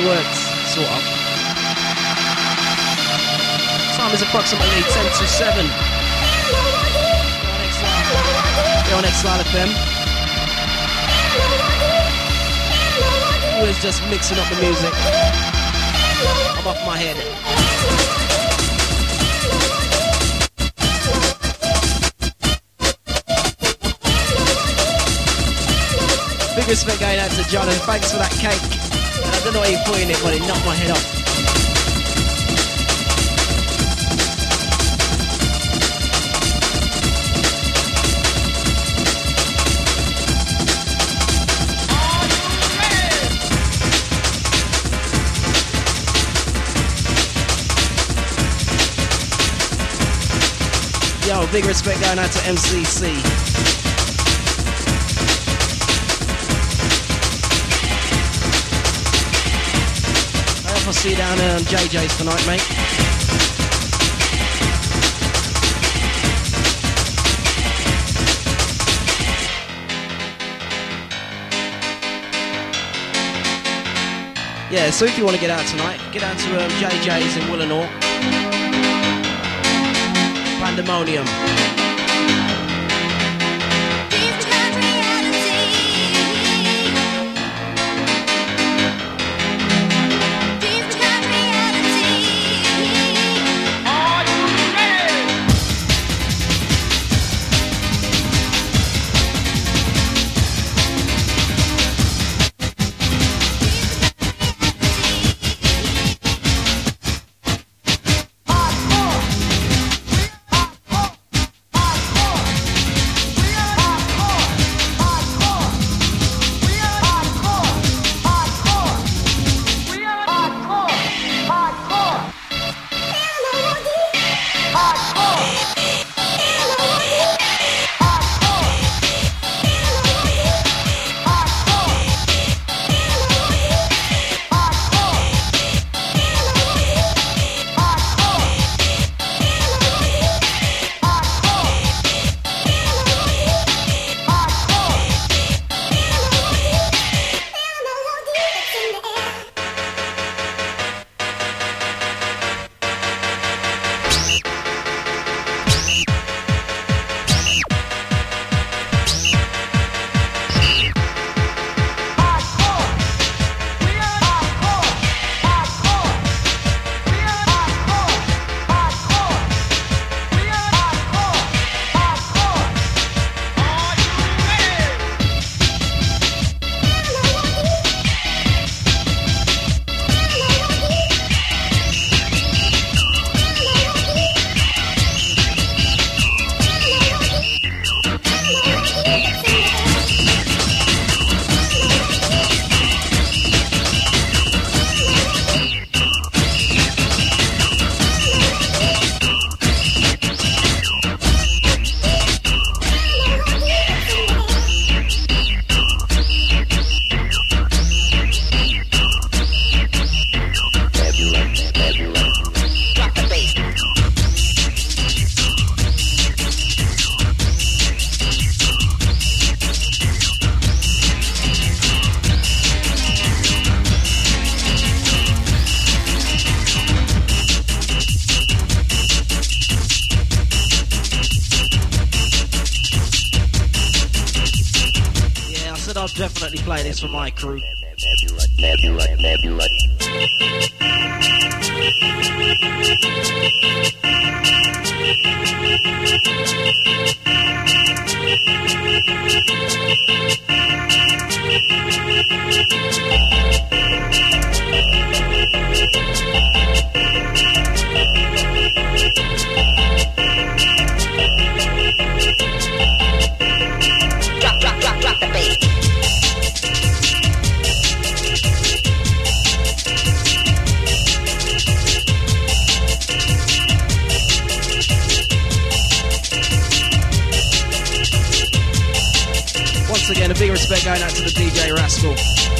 works, sort of. Time is approximately 10 to 7. You're on X-Line FM. Always just mixing up the music. I'm off my head. Big respect going out to John, and thanks for that cake. I don't know why you're putting it, but it knocked my head off. Yo, big respect going out to MCC. I'll see you down on JJ's tonight, mate. Yeah, so if you want to get out tonight, get down to JJ's in Willenhall. Pandemonium. Definitely play this for my crew. Drop the bass. Once again, a big respect going out to the DJ Rascal.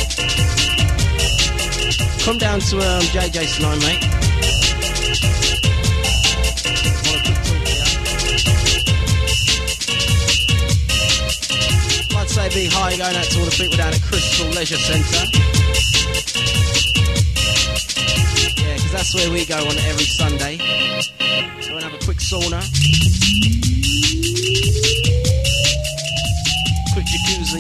Come down to JJ's tonight, mate. I'd say big hi going out to all the people down at Crystal Leisure Centre. where we go on every Sunday. Go and have a quick sauna. Quick jacuzzi.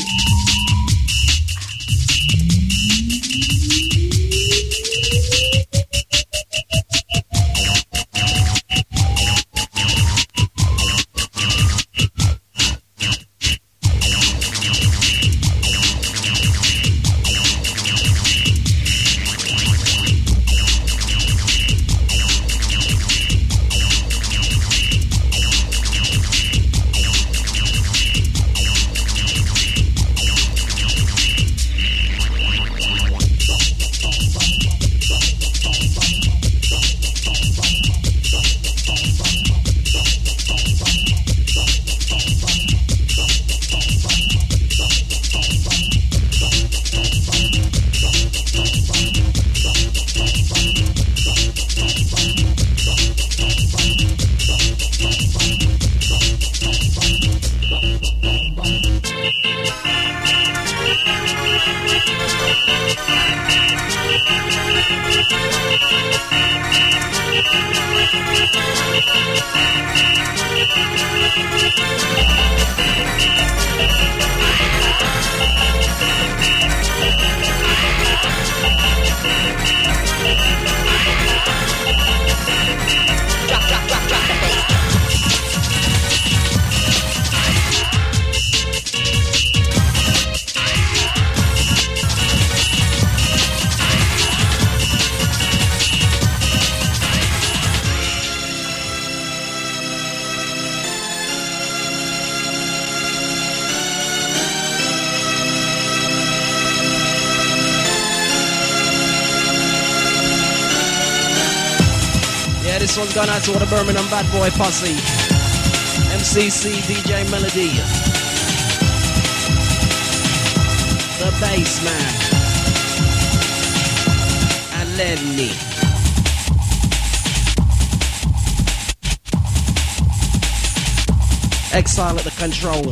This one's gone out to all the Birmingham Bad Boy Posse. MCC, DJ Melody. The Bass Man. And Lenny. Exile at the control.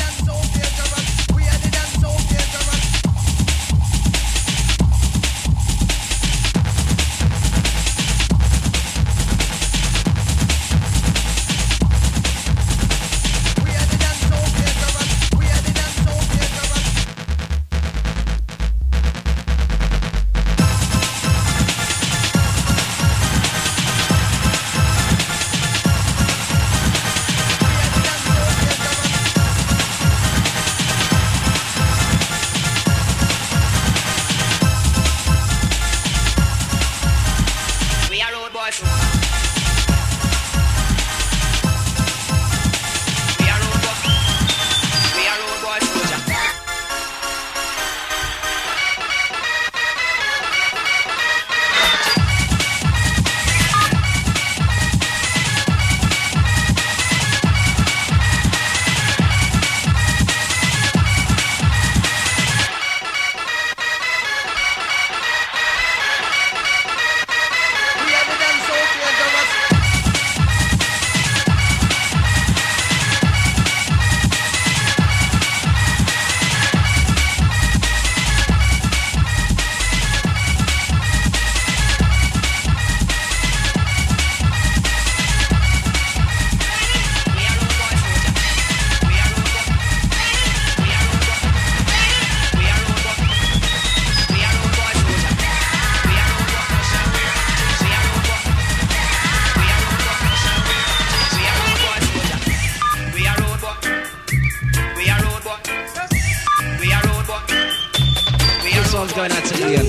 Going out to Ian.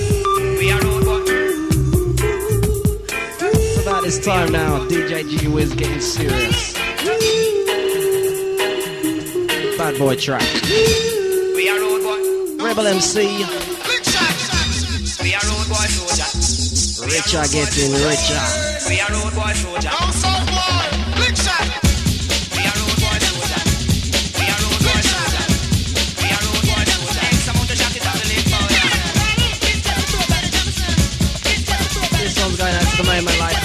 It's about this time now. DJ G Wiz getting serious. Bad boy track. Rebel MC. Richer getting richer. We are road boy soldier. Going out to the moment like